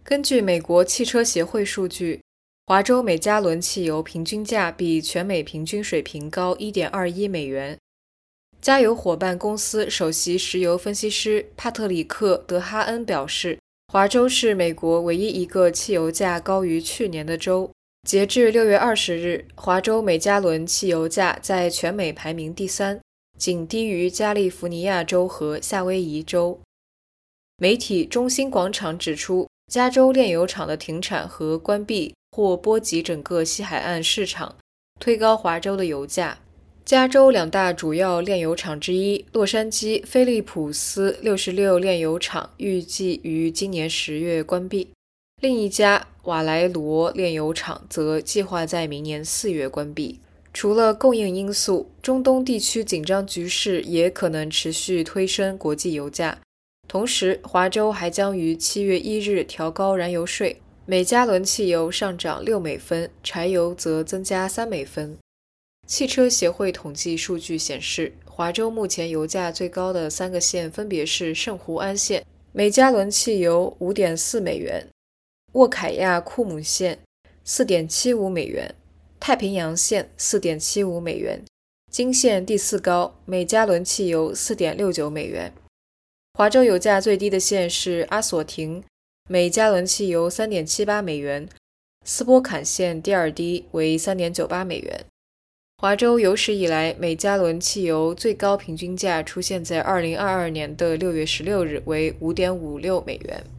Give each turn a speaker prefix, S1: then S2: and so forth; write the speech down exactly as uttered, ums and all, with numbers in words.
S1: 根据美国汽车协会数据，华州每加仑汽油平均价比全美平均水平高 一点二一美元。加油伙伴公司首席石油分析师帕特里克·德哈恩表示，华州是美国唯一一个汽油价高于去年的州。截至六月二十日，华州每加仑汽油价在全美排名第三，仅低于加利福尼亚州和夏威夷州。媒体中心广场指出，加州炼油厂的停产和关闭或波及整个西海岸市场，推高华州的油价。加州两大主要炼油厂之一，洛杉矶菲利普斯六十六炼油厂预计于今年十月关闭，另一家瓦莱罗炼油厂则计划在明年四月关闭。除了供应因素，中东地区紧张局势也可能持续推升国际油价。同时，华州还将于七月一日调高燃油税，每加仑汽油上涨六美分，柴油则增加三美分。汽车协会统计数据显示，华州目前油价最高的三个县分别是圣胡安县，每加仑汽油 五点四美元；沃凯亚库姆县 四点七五美元；太平洋县 四点七五美元；金县第四高，每加仑汽油 四点六九美元。华州油价最低的县是阿索廷，每加仑汽油 三点七八美元；斯波坎县第二低，为 三点九八美元。华州有史以来每加仑汽油最高平均价出现在二零二二年的六月十六日，为 五点五六美元。